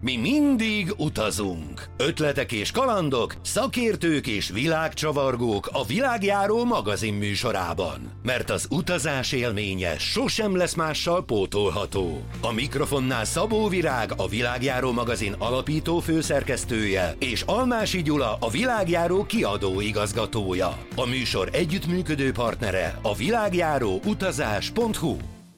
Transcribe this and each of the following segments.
Mi mindig utazunk. Ötletek és kalandok, szakértők és világcsavargók a Világjáró magazin műsorában. Mert az utazás élménye sosem lesz mással pótolható. A mikrofonnál Szabó Virág, a Világjáró magazin alapító főszerkesztője, és Almási Gyula, a Világjáró kiadó igazgatója. A műsor együttműködő partnere a világjáróutazás.hu.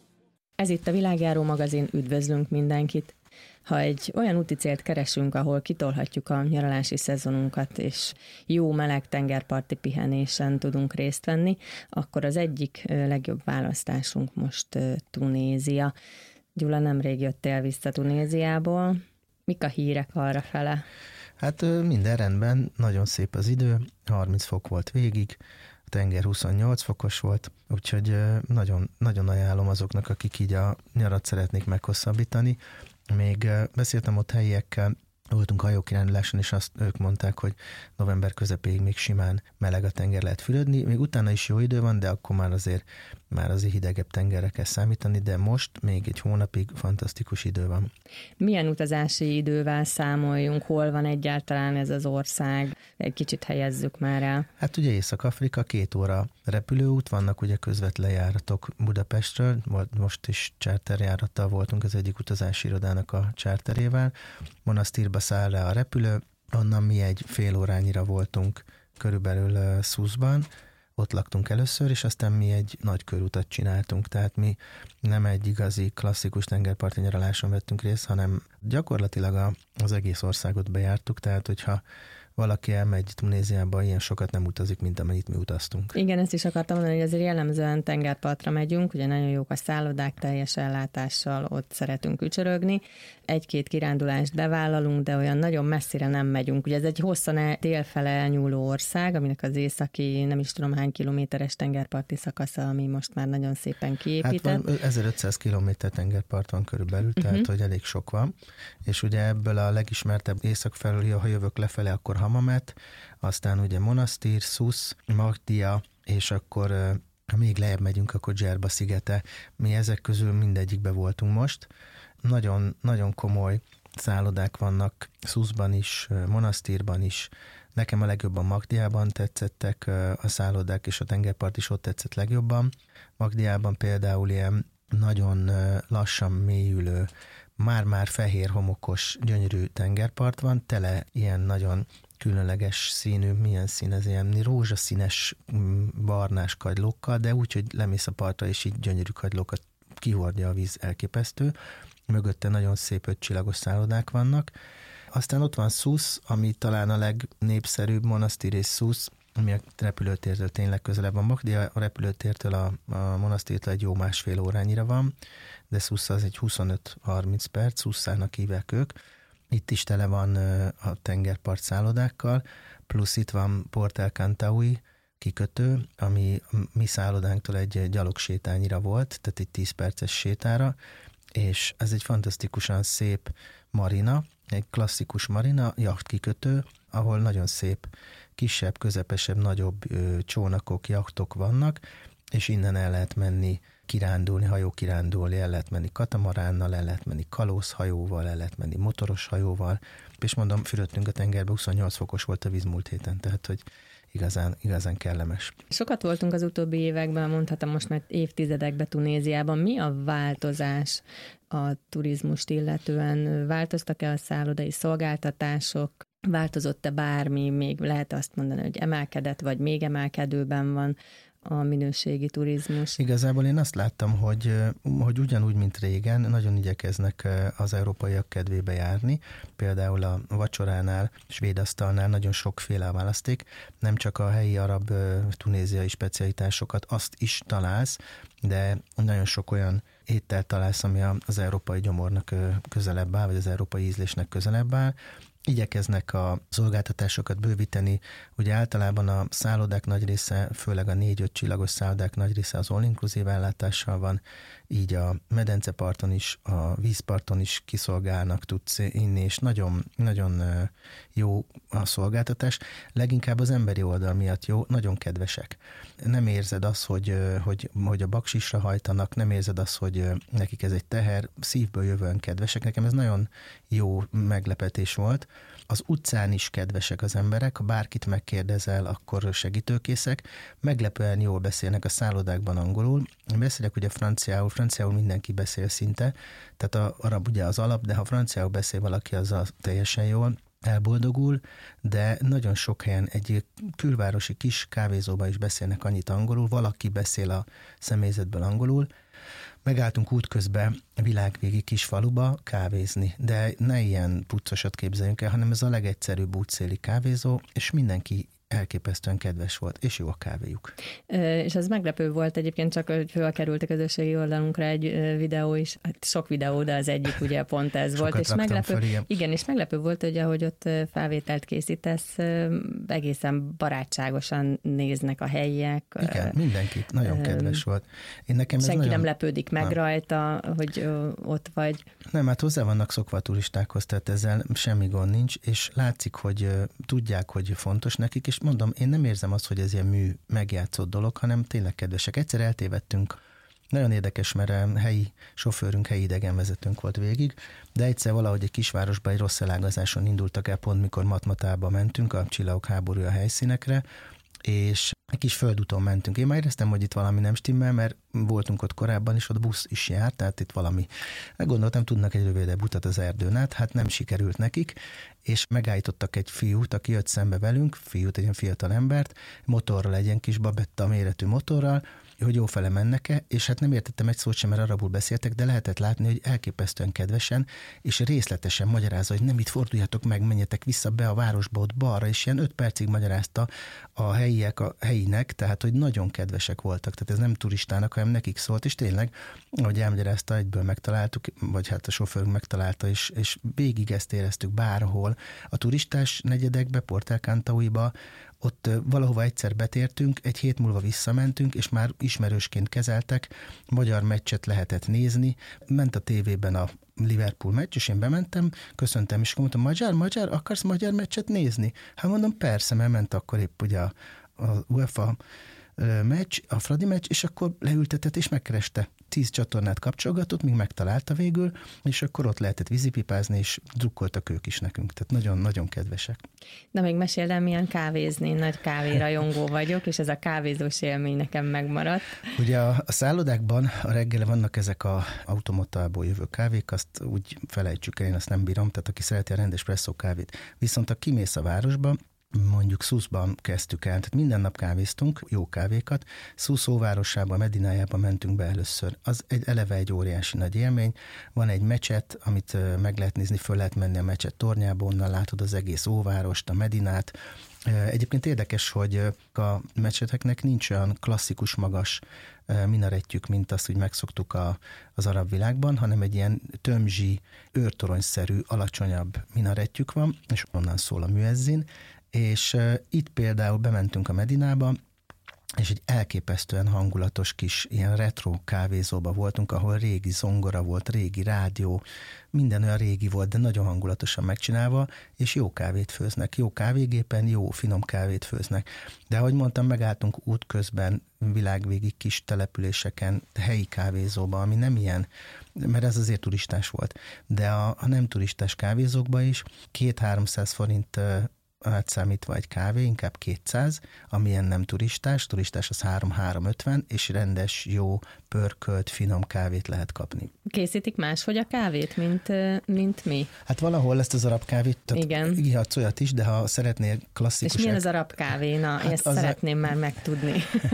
Ez itt a Világjáró magazin, üdvözlünk mindenkit! Ha egy olyan úti célt keresünk, ahol kitolhatjuk a nyaralási szezonunkat, és jó meleg tengerparti pihenésen tudunk részt venni, akkor az egyik legjobb választásunk most Tunézia. Gyula, nemrég jöttél vissza Tunéziából. Mik a hírek arrafele? Hát minden rendben, nagyon szép az idő, 30 fok volt végig, a tenger 28 fokos volt, úgyhogy nagyon, nagyon ajánlom azoknak, akik így a nyarat szeretnék meghosszabbítani. Még beszéltem ott helyiekkel, voltunk hajókiránduláson, és ők mondták, hogy november közepéig még simán meleg a tenger, lehet fürödni. Még utána is jó idő van, de akkor már azért hidegebb tengerre kell számítani, de most még egy hónapig fantasztikus idő van. Milyen utazási idővel számoljunk? Hol van egyáltalán ez az ország? Egy kicsit helyezzük már el. Hát ugye Észak-Afrika, 2 óra repülőút, vannak ugye közvetlen járatok Budapestről, most is charterjárattal voltunk az egyik utazási irodának a charterével. Monasztírba száll le a repülő, onnan mi egy fél órányira voltunk körülbelül Souszban, ott laktunk először, és aztán mi egy nagy körutat csináltunk, tehát mi nem egy igazi klasszikus tengerparti nyaraláson vettünk részt, hanem gyakorlatilag az egész országot bejártuk, tehát hogyha valaki elmegy Tunéziába, ilyen sokat nem utazik, mint amennyit mi utaztunk. Igen, ezt is akartam mondani, hogy azért jellemzően tengerpartra megyünk, ugye nagyon jók a szállodák, teljes ellátással ott szeretünk ücsörögni. 1-2 kirándulást bevállalunk, de olyan nagyon messzire nem megyünk. Ugye ez egy hosszan délfele elnyúló ország, aminek az északi, nem is tudom hány kilométeres tengerparti szakasza, ami most már nagyon szépen kiépített. Hát van 1500 kilométer tengerpart van körülbelül, tehát hogy elég sok van. És ugye ebből a legismertebb észak felüli, ha jövök lefele, akkor Hamamet, aztán ugye Monasztír, Sousz, Magdia, és akkor ha még lejjebb megyünk, akkor Djerba szigete. Mi ezek közül mindegyikbe voltunk most. Nagyon, nagyon komoly szállodák vannak Souszban is, Monasztírban is. Nekem a legjobban Magdiában tetszettek a szállodák, és a tengerpart is ott tetszett legjobban. Magdiában például ilyen nagyon lassan mélyülő, már-már fehér homokos, gyönyörű tengerpart van, tele ilyen nagyon különleges színű, milyen szín ez, ilyen rózsaszínes, barnás kagylókkal, de úgy, hogy lemész a partra, és így gyönyörű kagylókat kihordja a víz, elképesztő. Mögötte nagyon szép 5 csillagos szállodák vannak. Aztán ott van Sousz, ami talán a legnépszerűbb, Monasztír és Sousz, ami a repülőtértől tényleg közelebb van. Magdia a repülőtértől a Monasztírtől egy jó 1,5 órányira van, de Sousz az egy 25-30 perc, Souszának hívják ők. Itt is tele van a tengerpart szállodákkal, plusz itt van Port El Kantaoui kikötő, ami mi szállodánktól egy gyalogsétányira volt, tehát egy 10 perces sétára, és ez egy fantasztikusan szép marina, egy klasszikus marina, jachtkikötő, ahol nagyon szép kisebb, közepesebb, nagyobb csónakok, jachtok vannak, és innen el lehet menni kirándulni, hajókirándulni, el lehet menni katamaránnal, el lehet menni kalózhajóval, el lehet menni motoros hajóval, és mondom, fürödtünk a tengerbe, 28 fokos volt a víz múlt héten, tehát hogy igazán kellemes. Sokat voltunk az utóbbi években, mondhatom most már évtizedekben Tunéziában. Mi a változás a turizmust illetően? Változtak-e a szállodai szolgáltatások? Változott-e bármi? Még lehet azt mondani, hogy emelkedett, vagy még emelkedőben van a minőségi turizmus? Igazából én azt láttam, hogy ugyanúgy, mint régen, nagyon igyekeznek az európaiak kedvébe járni. Például a vacsoránál, svéd asztalnál nagyon sokféle választék, nem csak a helyi arab tunéziai specialitásokat, azt is találsz, de nagyon sok olyan ételt találsz, ami az európai gyomornak közelebb áll, vagy az európai ízlésnek közelebb áll. Igyekeznek a szolgáltatásokat bővíteni, ugye általában a szállodák nagy része, főleg a 4-5 csillagos szállodák nagy része az all-inclusive ellátással van, így a medenceparton is, a vízparton is kiszolgálnak, tudsz inni, és nagyon, nagyon jó a szolgáltatás. Leginkább az emberi oldal miatt jó, nagyon kedvesek. Nem érzed azt, hogy a baksisra hajtanak, nem érzed azt, hogy hogy nekik ez egy teher, szívből jövően kedvesek. Nekem ez nagyon jó meglepetés volt. Az utcán is kedvesek az emberek, ha bárkit megkérdezel, akkor segítőkészek. Meglepően jól beszélnek a szállodákban angolul. Én beszélek ugye franciául mindenki beszél szinte, tehát arab ugye az alap, de ha franciául beszél valaki, azzal teljesen jól elboldogul, de nagyon sok helyen egy külvárosi kis kávézóban is beszélnek annyit angolul, valaki beszél a személyzetből angolul. Megálltunk útközben világvégi kis faluba kávézni, de ne ilyen puccosat képzeljünk el, hanem ez a legegyszerűbb útszéli kávézó, és mindenki elképesztően kedves volt, és jó a kávéjuk. És az meglepő volt egyébként, csak hogy fölkerült a közösségi oldalunkra egy videó is, hát sok videó, de az egyik ugye pont ez volt, és meglepő, igen, és meglepő volt, hogy ahogy ott felvételt készítesz, egészen barátságosan néznek a helyiek. Igen, mindenki nagyon kedves volt. Senki nem lepődik meg rajta, hogy ott vagy. Nem, hát hozzá vannak szokva a turistákhoz, tehát ezzel semmi gond nincs, és látszik, hogy tudják, hogy fontos nekik, és mondom, én nem érzem azt, hogy ez ilyen megjátszott dolog, hanem tényleg kedvesek. Egyszer eltévedtünk, nagyon érdekes, mert helyi sofőrünk, helyi idegenvezetőnk volt végig, de egyszer valahogy egy kisvárosban egy rossz elágazáson indultak el, pont mikor Matmatába mentünk, a Csillagok háborúja helyszínekre, és egy kis földúton mentünk. Én már éreztem, hogy itt valami nem stimmel, mert voltunk ott korábban, és ott busz is járt, tehát itt valami. Gondoltam, tudnak egy rövidebb utat az erdőn át, hát nem sikerült nekik, és megállítottak egy fiút, aki jött szembe velünk, egy ilyen fiatal embert, motorral, egy ilyen kis babetta méretű motorral, hogy jófele mennek-e, és hát nem értettem egy szót sem, mert arabul beszéltek, de lehetett látni, hogy elképesztően kedvesen, és részletesen magyarázza, hogy nem itt forduljatok meg, menjetek vissza be a városba, ott balra, és ilyen 5 percig magyarázta a helyinek, tehát, hogy nagyon kedvesek voltak, tehát ez nem turistának, hanem nekik szólt, és tényleg, ahogy elmagyarázta, egyből megtaláltuk, vagy hát a sofőrünk megtalálta, és végig ezt éreztük bárhol. A turistás negyedekbe, Port El Cantauiba, ott valahova egyszer betértünk, egy hét múlva visszamentünk, és már ismerősként kezeltek, magyar meccset lehetett nézni, ment a tévében a Liverpool meccs, és én bementem, köszöntem, és mondtam, magyar, akarsz magyar meccset nézni? Hát mondom, persze, mert ment akkor épp ugye a UEFA meccs, a Fradi meccs, és akkor leültetett, és megkereste. 10 csatornát kapcsolgatott, míg megtalálta végül, és akkor ott lehetett vízipipázni, és drukkoltak ők is nekünk. Tehát nagyon-nagyon kedvesek. Na, még meséld el, milyen kávézni, nagy kávérajongó vagyok, és ez a kávézós élmény nekem megmaradt. Ugye a szállodákban a reggel vannak ezek a automatából jövő kávék, azt úgy felejtsük el, én azt nem bírom, tehát aki szereti a rendes presszó kávét. Viszont ha kimész a városba, mondjuk Souszban kezdtük el, tehát minden nap kávéztunk, jó kávékat. Sousz óvárosában, Medinájában mentünk be először. Az eleve egy óriási nagy élmény. Van egy mecset, amit meg lehet nézni, föl lehet menni a mecset tornyába, onnan látod az egész óvárost, a Medinát. Egyébként érdekes, hogy a mecseteknek nincs olyan klasszikus magas minarettjük, mint azt úgy megszoktuk az arab világban, hanem egy ilyen tömzsi, őrtoronyszerű, alacsonyabb minarettjük van, és onnan szól a müezzin, és itt például bementünk a Medinába, és egy elképesztően hangulatos kis ilyen retro kávézóba voltunk, ahol régi zongora volt, régi rádió, minden olyan régi volt, de nagyon hangulatosan megcsinálva, és jó kávét főznek, jó kávégépen, jó finom kávét főznek. De ahogy mondtam, megálltunk útközben világvégi kis településeken, helyi kávézóba, ami nem ilyen, mert ez azért turistás volt. De a nem turistás kávézókban is 200-300 forint átszámítva egy kávé, inkább 200, amilyen nem turistás az 3-350, és rendes, jó, pörkölt, finom kávét lehet kapni. Készítik máshogy a kávét, mint mi? Hát valahol ezt az arab kávét, igen. Ihatsz olyat is, de ha szeretnél klasszikus... És milyen az arab kávé? Na, hát ezt szeretném már megtudni.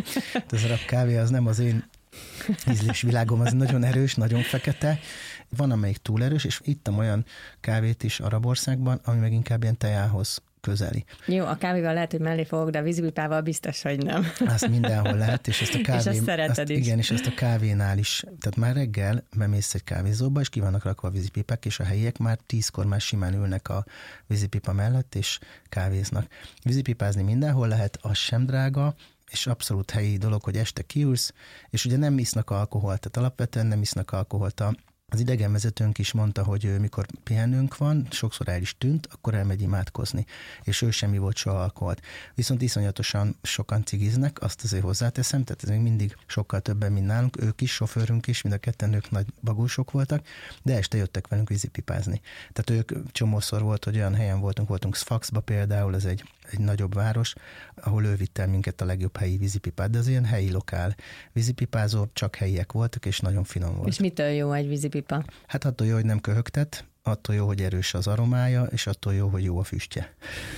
Az arab kávé az nem az én ízlésvilágom, az nagyon erős, nagyon fekete. Van, amelyik túl erős, és ittam olyan kávét is Arabországban, ami meg inkább ilyen tejához közeli. Jó, a kávéval lehet, hogy mellé fogok, de a vízipipával biztos, hogy nem. Azt mindenhol lehet, és ezt a kávé... És azt szereted is. Igen, és ezt a kávénál is. Tehát már reggel bemész egy kávézóba, és ki vannak rakva a vízipipák, és a helyiek már 10-kor már simán ülnek a vízipipa mellett, és kávéznak. Vízipipázni mindenhol lehet, az sem drága, és abszolút helyi dolog, hogy este kiülsz, és ugye nem isznak alkoholt, tehát alapvetően nem isznak alkoholt. Az idegenvezetőnk is mondta, hogy mikor pihenőnk van, sokszor el is tűnt, akkor elmegy imádkozni, és ő semmi volt soha alkoholt. Viszont iszonyatosan sokan cigiznek, azt azért hozzáteszem, tehát ez még mindig sokkal többen, mint nálunk, ők is, sofőrünk is, mind a ketten ők nagy bagósok voltak, de este jöttek velünk vízipipázni. Tehát ők csomószor volt, hogy olyan helyen voltunk Sfaxba például, ez egy nagyobb város, ahol ő vitt el minket a legjobb helyi vízipipát, de az ilyen helyi lokál vízipipázó, csak helyiek voltak, és nagyon finom volt. És mitől jó egy vízipipa? Hát attól jó, hogy nem köhögtet, attól jó, hogy erős az aromája, és attól jó, hogy jó a füstje.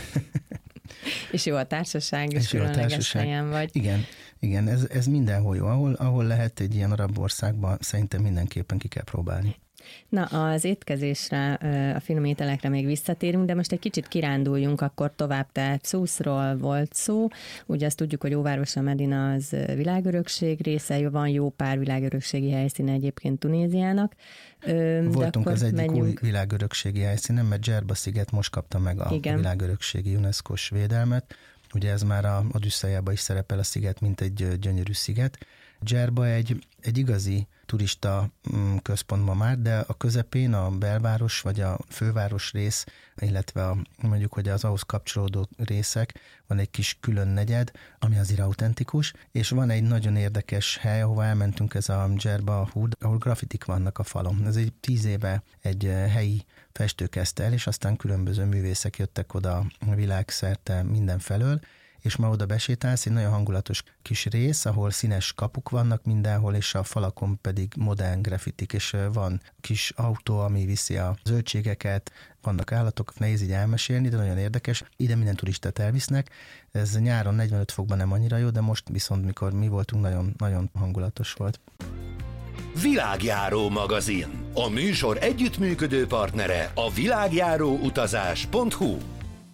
És jó a társaság, és különleges helyen vagy. Igen, ez mindenhol jó. Ahol lehet egy ilyen arab országban, szerintem mindenképpen ki kell próbálni. Na, az étkezésre, a finom ételekre még visszatérünk, de most egy kicsit kiránduljunk akkor tovább, tehát Souszról volt szó. Ugye azt tudjuk, hogy Óvárosa Medina az világörökség része, van jó pár világörökségi helyszíne egyébként Tunéziának. Voltunk az egyik új világörökségi helyszínen, mert Djerba sziget most kapta meg a világörökségi UNESCO-s védelmet. Ugye ez már a Odüsszeiában is szerepel a sziget, mint egy gyönyörű sziget. Djerba egy igazi turista központ ma már, de a közepén a belváros vagy a főváros rész, illetve mondjuk, hogy az ahhoz kapcsolódó részek, van egy kis külön negyed, ami azért autentikus, és van egy nagyon érdekes hely, ahova elmentünk, ez a Djerba Hood, ahol grafitik vannak a falon. Ez egy 10 éve egy helyi festő kezdte el, és aztán különböző művészek jöttek oda világszerte mindenfelől, és ma oda besétálsz, egy nagyon hangulatos kis rész, ahol színes kapuk vannak mindenhol, és a falakon pedig modern grafitik, és van kis autó, ami viszi a zöldségeket, vannak állatok, nehéz így elmesélni, de nagyon érdekes. Ide minden turistát elvisznek. Ez nyáron 45 fokban nem annyira jó, de most viszont, mikor mi voltunk, nagyon, nagyon hangulatos volt. Világjáró magazin. A műsor együttműködő partnere a világjáróutazás.hu.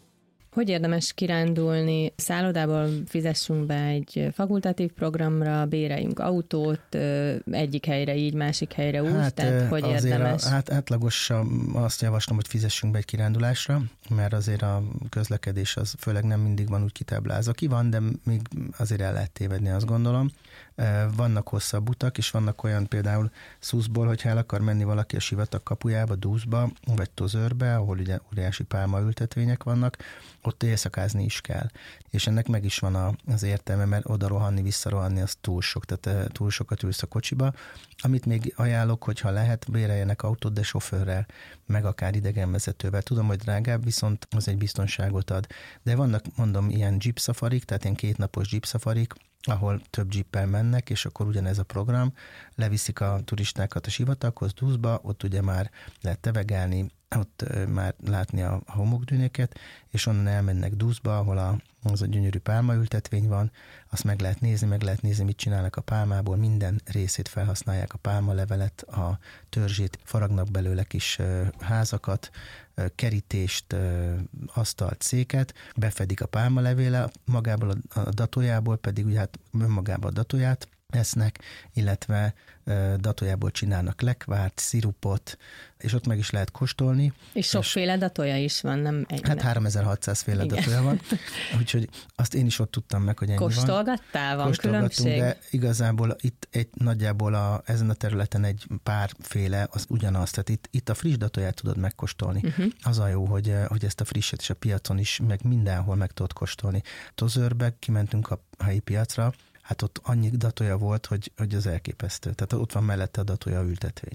Hogy érdemes kirándulni? Szállodából fizessünk be egy fakultatív programra, béreljünk autót, egyik helyre így, másik helyre úgy, tehát hogy érdemes? Átlagosan azt javaslom, hogy fizessünk be egy kirándulásra, mert azért a közlekedés az főleg nem mindig van úgy kitáblázva. Ki van, de még azért el lehet tévedni, azt gondolom. Vannak hosszabb utak, és vannak olyan például Souszból, hogyha el akar menni valaki a sivatag kapujába, Dúszba, vagy Tozőrbe, ahol ugye óriási pálmaültetvények vannak, ott éjszakázni is kell. És ennek meg is van az értelme, mert oda rohanni, visszarohanni, az túl sok, tehát túl sokat ülsz a kocsiba. Amit még ajánlok, hogyha lehet, béreljenek autót, de sofőrrel, meg akár idegenvezetővel. Tudom, hogy drágább, viszont az egy biztonságot ad. De vannak, mondom, ilyen jeep safarik, tehát ilyen 2 napos jeep safarik, ahol több jeeppel mennek, és akkor ugyanez a program, leviszik a turistákat a sivataghoz, Dúszba, ott ugye már lehet tevegelni, ott már látni a homokdűnéket, és onnan elmennek Dúszba, ahol az a gyönyörű pálmaültetvény van, azt meg lehet nézni, mit csinálnak a pálmából, minden részét felhasználják, a pálmalevelet, a törzsét, faragnak belőle kis házakat, kerítést, asztalt, széket, befedik a pálmalevéle, magából a datójából pedig ugye hát önmagából a datóját esznek, illetve datójából csinálnak lekvárt, szirupot, és ott meg is lehet kóstolni. És sokféle datója is van, nem egy. Hát 3600 féle datója van, úgyhogy azt én is ott tudtam meg, hogy ennyi Kóstolgattál? Van különbség? De igazából itt nagyjából ezen a területen egy párféle az ugyanaz, tehát itt a friss datóját tudod megkóstolni. Az a jó, hogy ezt a frisset is a piacon is, meg mindenhol meg tudod kóstolni. Tozőrbe kimentünk a helyi piacra, hát ott annyi datója volt, hogy az elképesztő. Tehát ott van mellette a datója ültetvény.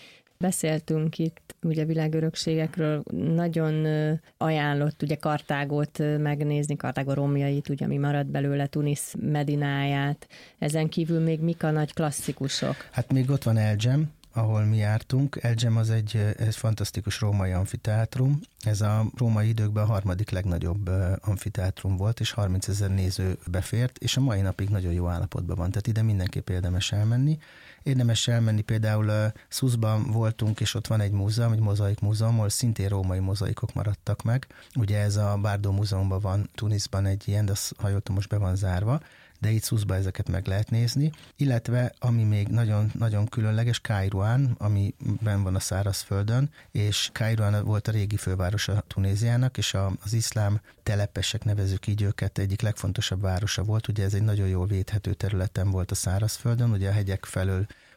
Beszéltünk itt ugye világörökségekről, nagyon ajánlott ugye Kartágot megnézni, Kartágo romjait, ugye ami maradt belőle, Tunisz Medináját. Ezen kívül még mik a nagy klasszikusok? Hát még ott van Elgem, ahol mi jártunk. Elgem az egy fantasztikus római amfiteátrum. Ez a római időkben a 3. legnagyobb amfiteátrum volt, és 30 000 néző befért, és a mai napig nagyon jó állapotban van. Tehát ide mindenképp érdemes elmenni. Érdemes elmenni, például Souszban voltunk, és ott van egy múzeum, egy mozaik múzeum, ahol szintén római mozaikok maradtak meg. Ugye ez a Bardo múzeumban van, Tunisban egy ilyen, de ha jól tudom, most be van zárva, de itt Souszban ezeket meg lehet nézni. Illetve, ami még nagyon, nagyon különleges, Kairouan, ami benn van a szárazföldön, és Kairouan volt a régi fővárosa Tunéziának, és az iszlám telepesek, nevezzük így őket, egyik legfontosabb városa volt. Ugye ez egy nagyon jól védhető területen volt a szárazföldön, ugye a hegyek felől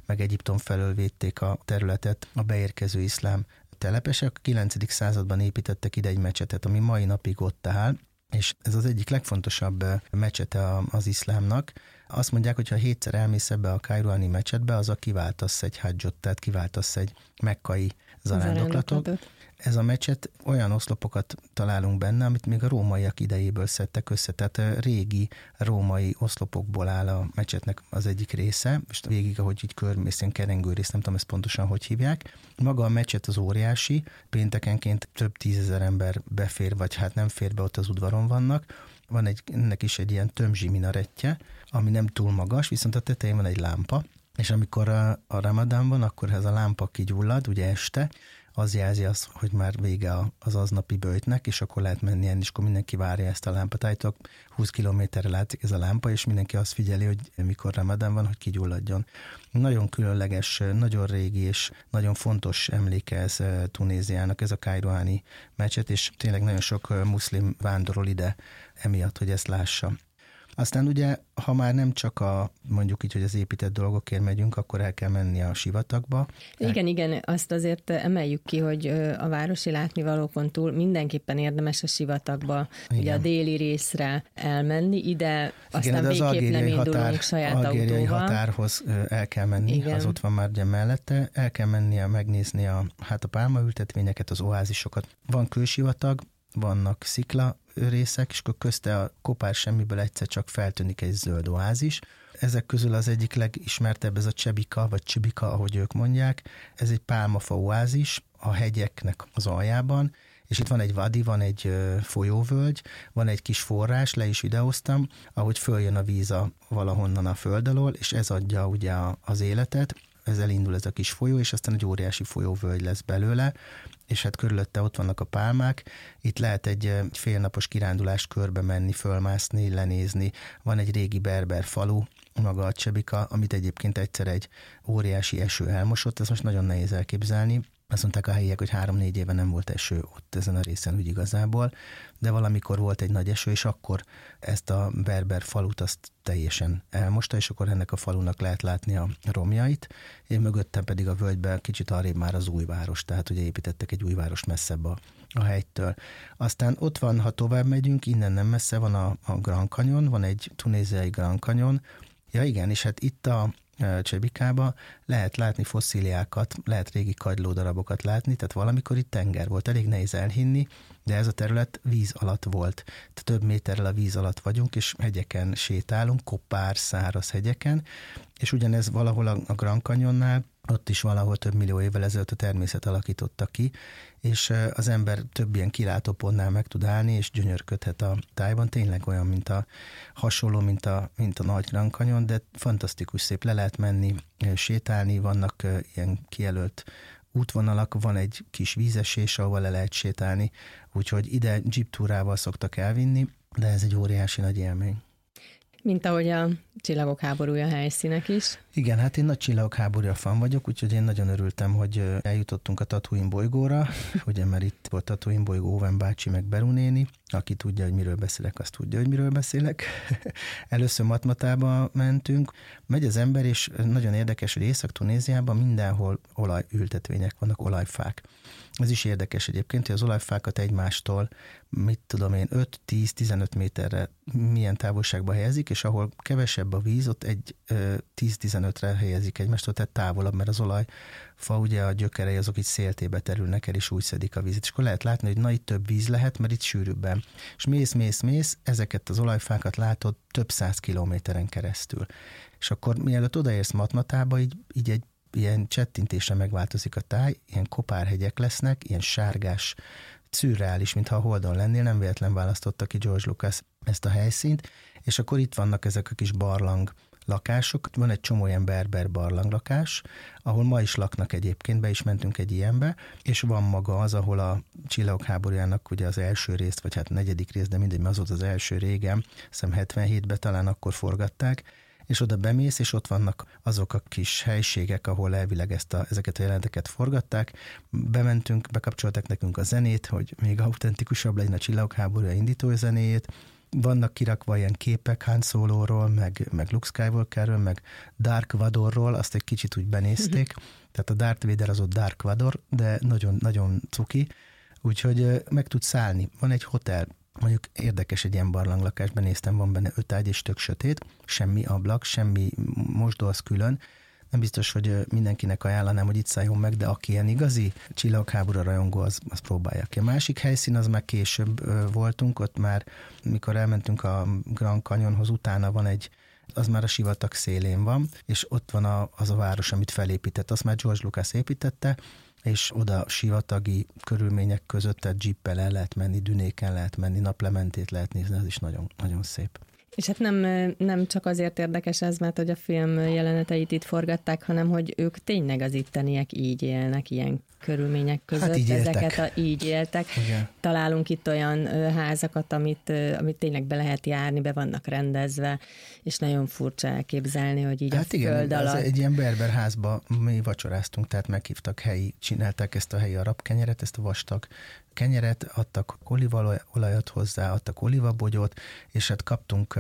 meg Egyiptom felől védték a területet a beérkező iszlám telepesek. A 9. században építettek ide egy mecsetet, ami mai napig ott áll, és ez az egyik legfontosabb mecsete az iszlámnak. Azt mondják, hogy ha 7-szer elmész ebbe a kairóani mecsetbe, az a kiváltasz egy hadzsot, tehát kiváltasz egy mekkai zarándoklatot. Ez a mecset olyan oszlopokat találunk benne, amit még a rómaiak idejéből szedtek össze, tehát régi római oszlopokból áll a mecsetnek az egyik része, és végig, ahogy így körmész, ilyen kerengőrész, nem tudom ezt pontosan hogy hívják. Maga a mecset az óriási, péntekenként több 10 000 ember befér, vagy hát nem fér be, ott az udvaron vannak. Van ennek is egy ilyen tömzsi minarettje, ami nem túl magas, viszont a tetején van egy lámpa, és amikor a Ramadán van, akkor ez a lámpa kigyullad, ugye este, az jelzi azt, hogy már vége az aznapi böjtnek, és akkor lehet menni enni, és akkor mindenki várja ezt a lámpát. Állítólag 20 kilométerre látszik ez a lámpa, és mindenki azt figyeli, hogy mikor Ramadán van, hogy kigyulladjon. Nagyon különleges, nagyon régi és nagyon fontos emléke ez Tunéziának, ez a kairóani mecset, és tényleg nagyon sok muszlim vándorol ide emiatt, hogy ezt lássa. Aztán ugye, ha már nem csak mondjuk így, hogy az épített dolgokért megyünk, akkor el kell menni a sivatagba. Igen, azt azért emeljük ki, hogy a városi látnivalókon túl mindenképpen érdemes a sivatagba, ugye a déli részre elmenni, ide, aztán végképp nem indulunk saját autóval. Határhoz el kell menni, igen. Az ott van már ugye mellette, el kell menni megnézni a pálmaültetvényeket, az oázisokat. Van kősivatag, vannak szikla részek, és akkor közte a kopár semmiből egyszer csak feltűnik egy zöld oázis. Ezek közül az egyik legismertebb ez a Csebika, vagy Csibika, ahogy ők mondják. Ez egy pálmafa oázis a hegyeknek az aljában, és itt van egy vadi, van egy folyóvölgy, van egy kis forrás, le is videóztam, ahogy följön a víz valahonnan a föld alól, és ez adja ugye az életet. Ez elindul ez a kis folyó, és aztán egy óriási folyóvölgy lesz belőle, és hát körülötte ott vannak a pálmák, itt lehet egy félnapos kirándulást körbe menni, fölmászni, lenézni. Van egy régi berber falu, maga a Csebika, amit egyébként egyszer egy óriási eső elmosott, ez most nagyon nehéz elképzelni. Azt mondták a helyiek, hogy 3-4 éve nem volt eső ott ezen a részen úgy igazából, de valamikor volt egy nagy eső, és akkor ezt a berber falut azt teljesen elmosta, és akkor ennek a falunak lehet látni a romjait, és mögöttem pedig a völgyben kicsit arrébb már az új város, tehát ugye építettek egy új város messzebb a hegytől. Aztán ott van, ha tovább megyünk, innen nem messze van a Grand Canyon, van egy tunéziai Grand Canyon. Ja igen, és hát itt a Csebikába lehet látni fosszíliákat, lehet régi kagylódarabokat látni, tehát valamikor itt tenger volt, elég nehéz elhinni, de ez a terület víz alatt volt. Tehát több méterrel a víz alatt vagyunk, és hegyeken sétálunk, kopár, száraz hegyeken, és ugyanez valahol a Grand Canyonnál, ott is valahol több millió évvel ezelőtt a természet alakította ki, és az ember több ilyen kilátópontnál meg tud állni, és gyönyörködhet a tájban. Tényleg olyan, hasonló, mint a nagy Grand Canyon, de fantasztikus szép, le lehet menni, sétálni, vannak ilyen kijelölt útvonalak, van egy kis vízesés, ahol le lehet sétálni, úgyhogy ide jeeptúrával szoktak elvinni, de ez egy óriási nagy élmény. Mint ahogy a Csillagok háborúja helyszínek is. Igen, hát én nagy Csillagok háborúja fan vagyok, úgyhogy én nagyon örültem, hogy eljutottunk a Tatooine bolygóra, ugye, mert itt volt Tatooine bolygó, Owen bácsi meg Beru néni, aki tudja, hogy miről beszélek, azt tudja, hogy miről beszélek. Először Matmatába mentünk, megy az ember, és nagyon érdekes, hogy Észak-Tunéziában mindenhol olajültetvények vannak, olajfák. Ez is érdekes egyébként, hogy az olajfákat egymástól, 5-10-15 méterre milyen távolságba helyezik, és ahol kevesebb a víz, ott egy 10-15-re helyezik egymástól, tehát távolabb, mert az olajfa, ugye a gyökerei azok így széltébe terülnek el, és úgy szedik a vízet. És akkor lehet látni, hogy na itt több víz lehet, mert itt sűrűbben. És mész, ezeket az olajfákat látod több 100 kilométeren keresztül. És akkor mielőtt odaérsz Matmatába, így egy ilyen csettintésre megváltozik a táj, ilyen kopárhegyek lesznek, ilyen sárgás, szürreális, mintha a Holdon lennél, nem véletlen választotta ki George Lucas ezt a helyszínt, és akkor itt vannak ezek a kis barlang lakások, van egy csomó ilyen berber barlanglakás, ahol ma is laknak egyébként, be is mentünk egy ilyenbe, és van maga az, ahol a Csillagok háborújának ugye az első részt, vagy hát 4. rész, de mindegy, mert az volt az első régen, hiszem 77-ben talán akkor forgatták, és oda bemész, és ott vannak azok a kis helységek, ahol elvileg ezeket a jeleneteket forgatták. Bementünk, bekapcsolták nekünk a zenét, hogy még autentikusabb legyen a Csillagok háborúja indító zenéjét, vannak kirakva ilyen képek Han Soloról, meg Luke Skywalkerről, meg Dark Vadorról, azt egy kicsit úgy benézték. Tehát a Darth Vader az ott Dark Vador, de nagyon, nagyon cuki. Úgyhogy meg tudsz szállni. Van egy hotel, mondjuk érdekes, egy ilyen barlanglakásban néztem, van benne 5 ágy és tök sötét, semmi ablak, semmi mosdóaz külön. Nem biztos, hogy mindenkinek ajánlanám, hogy itt szálljon meg, de aki ilyen igazi csillagháború rajongó, az próbálja ki. A másik helyszín, az már később voltunk, ott már, mikor elmentünk a Grand Canyonhoz, utána van az már a sivatag szélén van, és ott van az a város, amit felépített, azt már George Lucas építette, és oda sivatagi körülmények között, tehát jeeppel el lehet menni, dünéken lehet menni, naplementét lehet nézni, ez is nagyon, nagyon szép. És hát nem csak azért érdekes ez, mert hogy a film jeleneteit itt forgatták, hanem hogy ők tényleg az itteniek így élnek, ilyen körülmények között. Hát így így éltek. Igen. Találunk itt olyan házakat, amit tényleg be lehet járni, be vannak rendezve, és nagyon furcsa elképzelni, hogy így hát a föld alatt. Egy ilyen berber házba mi vacsoráztunk, tehát meghívtak csinálták ezt a helyi arab kenyeret, ezt a vastag kenyeret, adtak olívaolajat hozzá, adtak olivabogyót, és hát kaptunk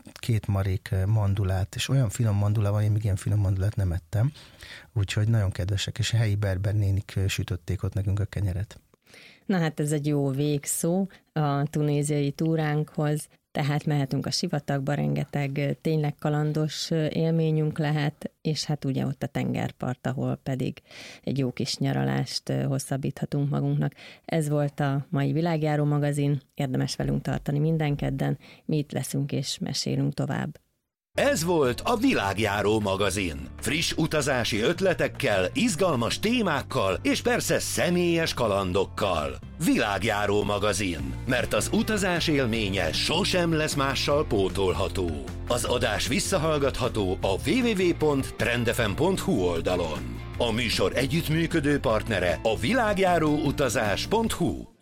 2 marék mandulát, és olyan finom mandula van, én még ilyen finom mandulát nem ettem, úgyhogy nagyon kedvesek, és a helyi berber nénik sütötték ott nekünk a kenyeret. Na hát ez egy jó végszó a tunéziai túránkhoz, tehát mehetünk a sivatagba, rengeteg tényleg kalandos élményünk lehet, és hát ugye ott a tengerpart, ahol pedig egy jó kis nyaralást hosszabbíthatunk magunknak. Ez volt a mai Világjáró magazin, érdemes velünk tartani minden kedden, mi itt leszünk és mesélünk tovább. Ez volt a Világjáró magazin. Friss utazási ötletekkel, izgalmas témákkal és persze személyes kalandokkal. Világjáró magazin, mert az utazás élménye sosem lesz mással pótolható. Az adás visszahallgatható a www.trendfm.hu oldalon. A műsor együttműködő partnere a világjáróutazás.hu.